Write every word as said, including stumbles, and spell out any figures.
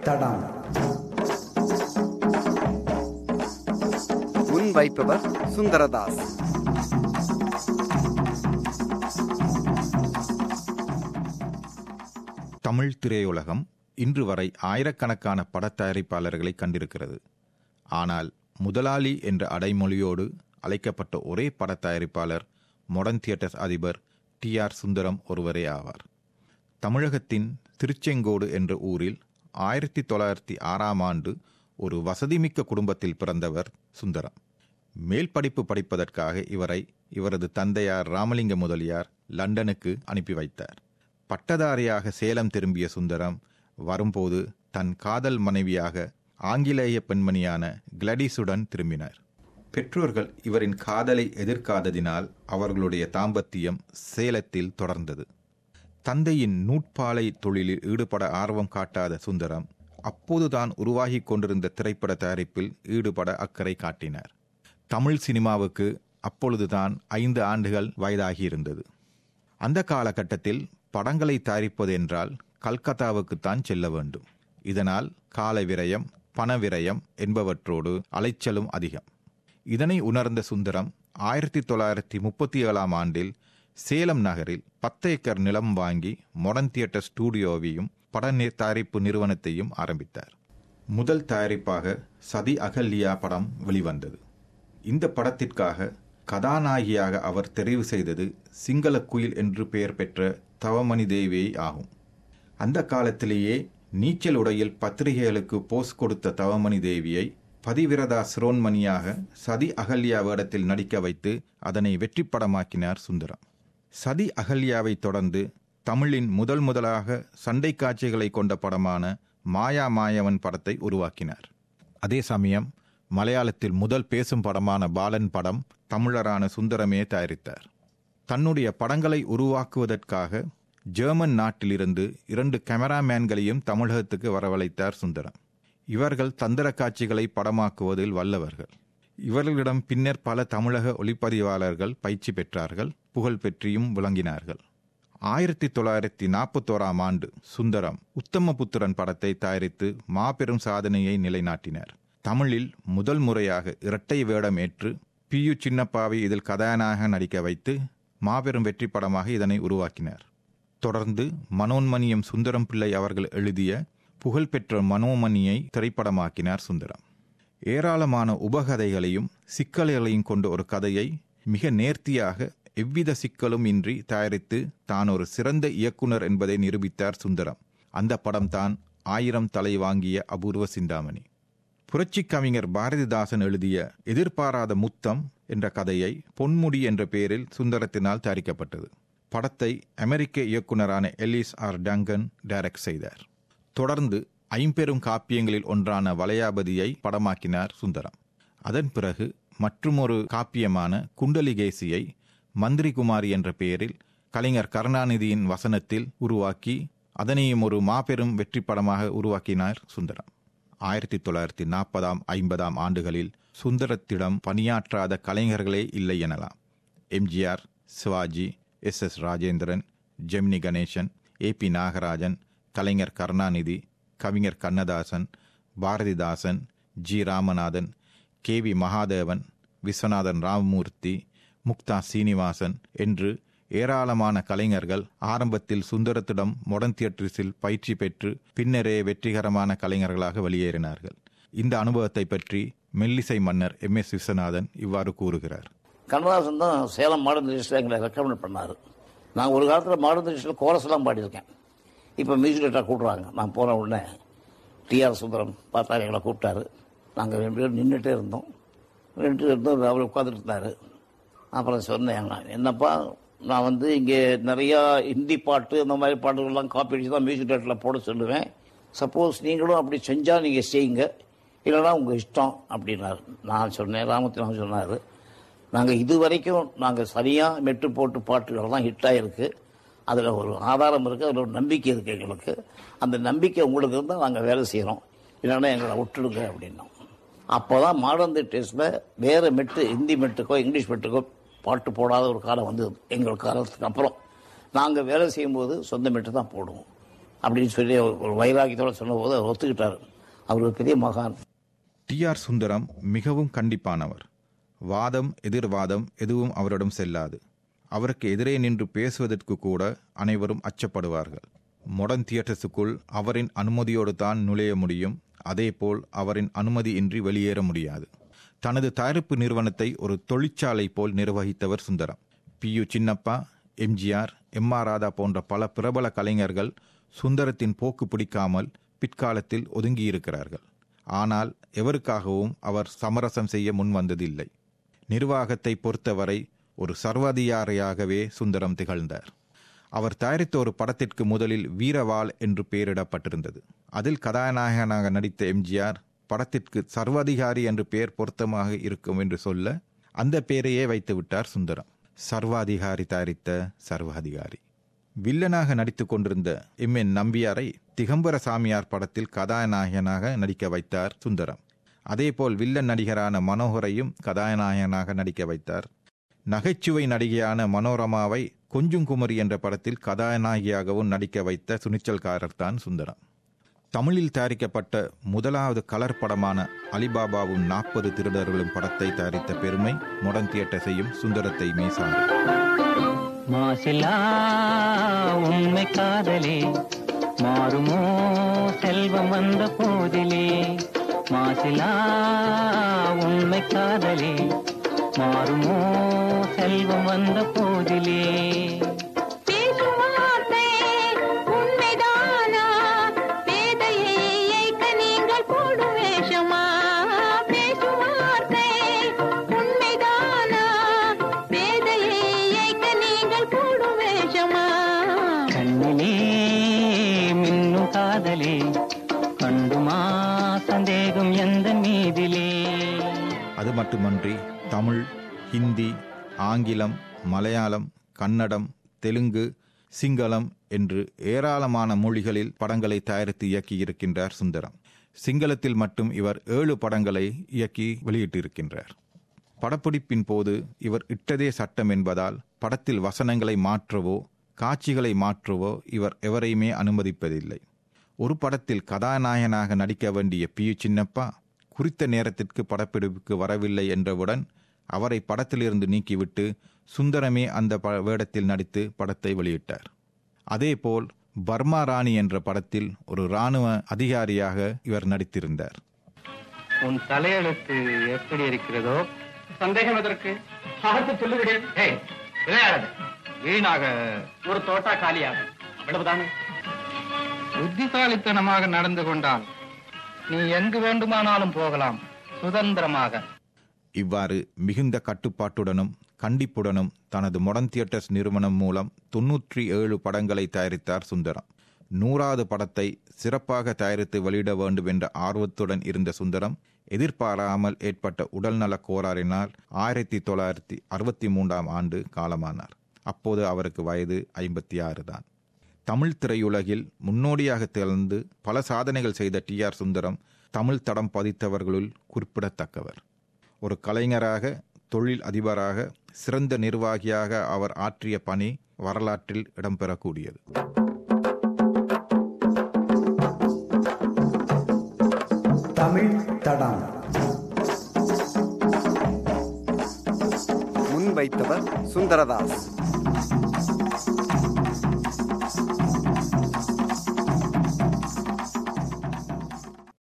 தடம் முன்வைப்பவர் சுந்தரதாஸ். தமிழ் திரையுலகம் இன்று வரை ஆயிரக்கணக்கான படத்தயாரிப்பாளர்களை கண்டிருக்கிறது. ஆனால் முதலாளி என்ற அடைமொழியோடு அழைக்கப்பட்ட ஒரே படத்தயாரிப்பாளர் மாடர்ன் தியேட்டர்ஸ் அதிபர் டி ஆர் சுந்தரம் ஒருவரே ஆவார். தமிழகத்தின் திருச்செங்கோடு என்ற ஊரில் ஆயிரத்தி தொள்ளாயிரத்தி ஆறாம் ஆண்டு ஒரு வசதிமிக்க குடும்பத்தில் பிறந்தவர் சுந்தரம். மேல் படிப்பு படிப்பதற்காக இவரை இவரது தந்தையார் ராமலிங்க முதலியார் லண்டனுக்கு அனுப்பி வைத்தார். பட்டதாரியாக சேலம் திரும்பிய சுந்தரம் வரும்போது தன் காதல் மனைவியாக ஆங்கிலேய பெண்மணியான கிளடிஸுடன் திரும்பினார். பெற்றோர்கள் இவரின் காதலை எதிர்க்காததினால் அவர்களுடைய தாம்பத்தியம் சேலத்தில் தொடர்ந்தது. தந்தையின் நூற்பாலை தொழிலில் ஈடுபட ஆர்வம் காட்டாத சுந்தரம் அப்போதுதான் உருவாகி கொண்டிருந்த திரைப்பட தயாரிப்பில் ஈடுபட அக்கறை காட்டினார். தமிழ் சினிமாவுக்கு அப்பொழுதுதான் ஐந்து ஆண்டுகள் வயதாகியிருந்தது. அந்த காலகட்டத்தில் படங்களை தயாரிப்பது என்றால் கல்கத்தாவுக்குத்தான் செல்ல வேண்டும். இதனால் கால விரயம், பண விரயம் என்பவற்றோடு அலைச்சலும் அதிகம். இதனை உணர்ந்த சுந்தரம் ஆயிரத்தி தொள்ளாயிரத்தி முப்பத்தி ஏழாம் ஆண்டில் சேலம் நகரில் பத்து ஏக்கர் நிலம் வாங்கி மாடர்ன் தியேட்டர் ஸ்டூடியோவையும் பட தயாரிப்பு நிறுவனத்தையும் ஆரம்பித்தார். முதல் தயாரிப்பாக சதி அகல்யா படம் வெளிவந்தது. இந்த படத்திற்காக கதாநாயகியாக அவர் தெரிவு செய்தது சிங்கள குயில் என்று பெயர் பெற்ற தவமணி தேவியை ஆகும். அந்த காலத்திலேயே நீச்சல் உடையில் பத்திரிகைகளுக்கு போஸ் கொடுத்த தவமணி தேவியை பதிவிரதா சிரோன்மணியாக சதி அகல்யா வேடத்தில் நடிக்க வைத்து அதனை வெற்றி படமாக்கினார் சுந்தரம். சதி அகல்யாவை தொடர்ந்து தமிழின் முதல் முதலாக சண்டை காட்சிகளை கொண்ட படமான மாயா மாயவன் படத்தை உருவாக்கினார். அதே சமயம் மலையாளத்தில் முதல் பேசும் படமான பாலன் படம் தமிழரான சுந்தரமே தயாரித்தார். தன்னுடைய படங்களை உருவாக்குவதற்காக ஜெர்மன் நாட்டிலிருந்து இரண்டு கேமராமேன்களையும் தமிழகத்துக்கு வரவழைத்தார் சுந்தரம். இவர்கள் தந்திர காட்சிகளை படமாக்குவதில் வல்லவர்கள். இவர்களிடம் பின்னர் பல தமிழக ஒளிப்பதிவாளர்கள் பயிற்சி பெற்றார்கள், புகழ் பெற்றியும் விளங்கினார்கள். ஆயிரத்தி தொள்ளாயிரத்தி நாற்பத்தோராம் ஆண்டு சுந்தரம் உத்தமபுத்திரன் படத்தை தயாரித்து மாபெரும் சாதனையை நிலைநாட்டினார். தமிழில் முதல் முறையாக இரட்டை வேடம் ஏற்று பி யு சின்னப்பாவை இதில் கதாநாயகனாக நடிக்க வைத்து மாபெரும் வெற்றி படமாக இதனை உருவாக்கினார். தொடர்ந்து மனோன்மணியம் சுந்தரம் பிள்ளை அவர்கள் எழுதிய புகழ்பெற்ற மனோமணியை திரைப்படமாக்கினார் சுந்தரம். ஏராளமான உபகதைகளையும் சிக்கல்களையும் கொண்ட ஒரு கதையை மிக நேர்த்தியாக எவ்வித சிக்கலும் இன்றி தயாரித்து தான் ஒரு சிறந்த இயக்குனர் என்பதை நிரூபித்தார் சுந்தரம். அந்த படம்தான் ஆயிரம் தலை வாங்கிய அபூர்வ சிந்தாமணி. புரட்சி கவிஞர் பாரதிதாசன் எழுதிய எதிர்பாராத முத்தம் என்ற கதையை பொன்முடி என்ற பெயரில் சுந்தரத்தினால் தயாரிக்கப்பட்டது. படத்தை அமெரிக்க இயக்குனரான எலிஸ் ஆர் டங்கன் டைரக்ட் செய்தார். தொடர்ந்து ஐம்பெரும் காப்பியங்களில் ஒன்றான வளையாபதியை படமாக்கினார் சுந்தரம். அதன் பிறகு மற்றுமொரு காப்பியமான குண்டலிகேசியை மந்திரி குமாரி என்ற பெயரில் கலைஞர் கருணாநிதியின் வசனத்தில் உருவாக்கி அதனையும் ஒரு மாபெரும் வெற்றி படமாக உருவாக்கினார் சுந்தரம். ஆயிரத்தி தொள்ளாயிரத்தி நாற்பதாம் ஐம்பதாம் ஆண்டுகளில் சுந்தரத்திடம் பணியாற்றாத கலைஞர்களே இல்லை எனலாம். MGR, Sivaji, S S Rajendran, Gemini Ganesan, A P Nagarajan, கலைஞர் கருணாநிதி, கவிஞர் Kannadasan, Bharathidasan, G Ramanathan, K V Mahadevan, Viswanathan Ramamoorthy, Muktha Srinivasan என்று ஏராளமான கலைஞர்கள் ஆரம்பத்தில் சுந்தரத்திடம் மாடர்ன் தியேட்டர்ஸில் பயிற்சி பெற்று பின்னரே வெற்றிகரமான கலைஞர்களாக வெளியேறினார்கள். இந்த அனுபவத்தை பற்றி மெல்லிசை மன்னர் எம் எஸ் விஸ்வநாதன் இவ்வாறு கூறுகிறார். கண்ணதாசன் தான் சேலம் மாடர்ன் தியேட்டர்ஸில் எங்களை ரெக்கமெண்ட் பண்ணார். நான் ஒரு காலத்தில் மாடர்ன் தியேட்டர்ஸில் கோரஸ்லாம் பாடியிருக்கேன். இப்போ மியூசிக் டேரக்டராக கூப்பிட்றாங்க. நான் போன உடனே டி ஆர் சுந்தரம் பார்த்தாரு, எங்களை கூப்பிட்டாரு. நாங்கள் ரெண்டு பேரும் நின்றுட்டே இருந்தோம். ரெண்டு இருந்தோம், அவர் உட்காந்துட்டு இருந்தார். அப்புறம் சொன்னேன், என்னப்பா நான் வந்து இங்கே நிறையா ஹிந்தி பாட்டு இந்த மாதிரி பாட்டுகள்லாம் காப்பி அடிச்சு தான் மியூசிக் டேரக்டரில் போட சொல்லுவேன். சப்போஸ் நீங்களும் அப்படி செஞ்சால் நீங்கள் செய்யுங்க, இல்லைனா உங்கள் இஷ்டம் அப்படின்னாரு. நான் சொன்னேன், ராமத்தினம் சொன்னார், நாங்கள் இது வரைக்கும் நாங்கள் சரியாக மெட்டு போட்டு பாட்டுகள் தான் ஹிட் ஆகிருக்கு. அதில் ஒரு ஆதாரம் இருக்குது, அதில் ஒரு நம்பிக்கை இருக்குது எங்களுக்கு. அந்த நம்பிக்கை உங்களுக்கு இருந்தால் நாங்கள் வேலை செய்கிறோம், இல்லைன்னா எங்களை விட்டுடுங்க அப்படின்னோம். அப்போ தான் மாடர்ன் தியேட்டர்ஸில் வேறு மெட்டு, ஹிந்தி மெட்டுக்கோ இங்கிலீஷ் மெட்டுக்கோ பாட்டு போடாத ஒரு காலம் வந்தது. எங்கள் காலத்துக்கு அப்புறம் நாங்கள் வேலை செய்யும்போது சொந்த மெட்டு தான் போடுவோம். அப்படின்னு சொல்லி ஒரு வைராக்கியத்தோட சொன்னபோது அவர் ஒத்துக்கிட்டார். அவர் ஒரு பெரிய மகான். டி ஆர் சுந்தரம் மிகவும் கண்டிப்பானவர். வாதம் எதிர்வாதம் எதுவும் அவரிடம் செல்லாது. அவருக்கு எதிரே நின்று பேசுவதற்கு கூட அனைவரும் அச்சப்படுவார்கள். மாடர்ன் தியேட்டர்ஸுக்குள் அவரின் அனுமதியோடு தான் நுழைய முடியும். அதேபோல் அவரின் அனுமதி இன்றி வெளியேற முடியாது. தனது தயாரிப்பு நிறுவனத்தை ஒரு தொழிற்சாலை போல் நிர்வகித்தவர் Sundaram. P U Chinnappa, MGR, M R Radha போன்ற பல பிரபல கலைஞர்கள் சுந்தரத்தின் போக்கு பிடிக்காமல் பிற்காலத்தில் ஒதுங்கியிருக்கிறார்கள். ஆனால் எவருக்காகவும் அவர் சமரசம் செய்ய முன்வந்ததில்லை. நிர்வாகத்தை பொறுத்தவரை ஒரு சர்வாதிகாரியாகவே சுந்தரம் திகழ்ந்தார். அவர் தயாரித்த ஒரு படத்திற்கு முதலில் வீரவாள் என்று பெயரிடப்பட்டிருந்தது. அதில் கதாநாயகனாக நடித்த எம்ஜிஆர் படத்திற்கு சர்வாதிகாரி என்று பெயர் பொருத்தமாக இருக்கும் என்று சொல்ல அந்த பெயரையே வைத்து விட்டார் சுந்தரம். சர்வாதிகாரி தயாரித்த சர்வாதிகாரி. வில்லனாக நடித்து கொண்டிருந்த எம் என் நம்பியாரை திகம்பர சாமியார் படத்தில் கதாநாயகனாக நடிக்க வைத்தார் சுந்தரம். அதேபோல் வில்லன் நடிகரான மனோகரையும் கதாநாயகனாக நடிக்க வைத்தார். நகைச்சுவை நடிகையான மனோரமாவை கொஞ்சும் குமரி என்ற படத்தில் கதாநாயகியாகவும் நடிக்க வைத்த துணிச்சல்காரர் தான் சுந்தரம். தமிழில் தயாரிக்கப்பட்ட முதலாவது கலர் படமான அலிபாபாவும் நாற்பது திருடர்களும் படத்தை தயாரித்த பெருமை மாடர்ன் தியேட்டர்ஸையும் சுந்தரத்தை மீசார். மாசிலா உண்மை காதலே மாறுமோ செல்வம் வந்த போதிலே, மாசிலா உண்மை காதலே மாறுமோ செல்வம் வந்த போதிலே. அது மட்டுமன்றி தமிழ், ஹிந்தி, ஆங்கிலம், மலையாளம், கன்னடம், தெலுங்கு, சிங்களம் என்று ஏராளமான மொழிகளில் படங்களை தயாரித்து இயக்கியிருக்கின்றார் சுந்தரம். சிங்களத்தில் மட்டும் இவர் ஏழு படங்களை இயக்கி வெளியிட்டிருக்கின்றார். படப்பிடிப்பின் போது இவர் இட்டதே சட்டம் என்பதால் படத்தில் வசனங்களை மாற்றவோ காட்சிகளை மாற்றவோ இவர் எவரையுமே அனுமதிப்பதில்லை. ஒரு படத்தில் கதாநாயகனாக நடிக்க வேண்டிய பி யு சின்னப்பா குறித்த நேரத்திற்கு படப்பிடிப்புக்கு வரவில்லை என்றவுடன் அவரை படத்திலிருந்து நீக்கிவிட்டு சுந்தரமே அந்த வேடத்தில் நடித்து படத்தை வெளியிட்டார். அதேபோல் பர்மா ராணி என்ற படத்தில் ஒரு இராணுவ அதிகாரியாக இவர் நடித்திருந்தார். உன் தலையெழுத்து எப்படி இருக்கிறதோ சந்தேகம் எதற்கு? பார்த்து சொல்லுகிறேன். விளையாடு, வீணாக ஒரு தோட்டா காலியாக, அவ்வளவுதானே. புத்திசாலித்தனமாக நடந்து கொண்டால் நீ எங்கு வேண்டுமானாலும் போகலாம், சுதந்திரமாக. இவ்வாறு மிகுந்த கட்டுப்பாட்டுடனும் கண்டிப்புடனும் தனது மாடர்ன் தியேட்டர்ஸ் நிறுவனம் மூலம் தொன்னூற்றி ஏழு படங்களை தயாரித்தார் சுந்தரம். நூறாவது படத்தை சிறப்பாக தயாரித்து வெளியிட வேண்டும் என்ற ஆர்வத்துடன் இருந்த சுந்தரம் எதிர்பாராமல் ஏற்பட்ட உடல்நல கோளாறினால் ஆயிரத்தி தொள்ளாயிரத்தி அறுபத்தி மூன்றாம் ஆண்டு காலமானார். அப்போது அவருக்கு வயது ஐம்பத்தி ஆறு தான். தமிழ் திரையுலகில் முன்னோடியாக திகழ்ந்து பல சாதனைகள் செய்த டி ஆர் சுந்தரம் தமிழ் தடம் பதித்தவர்களுள் குறிப்பிடத்தக்கவர். ஒரு கலைஞராக, தொழில் அதிபராக, சிறந்த நிர்வாகியாக அவர் ஆற்றிய பணி வரலாற்றில் இடம்பெறக்கூடியது. தமிழ் தடம் முன்வைத்தவர் சுந்தரதாஸ்.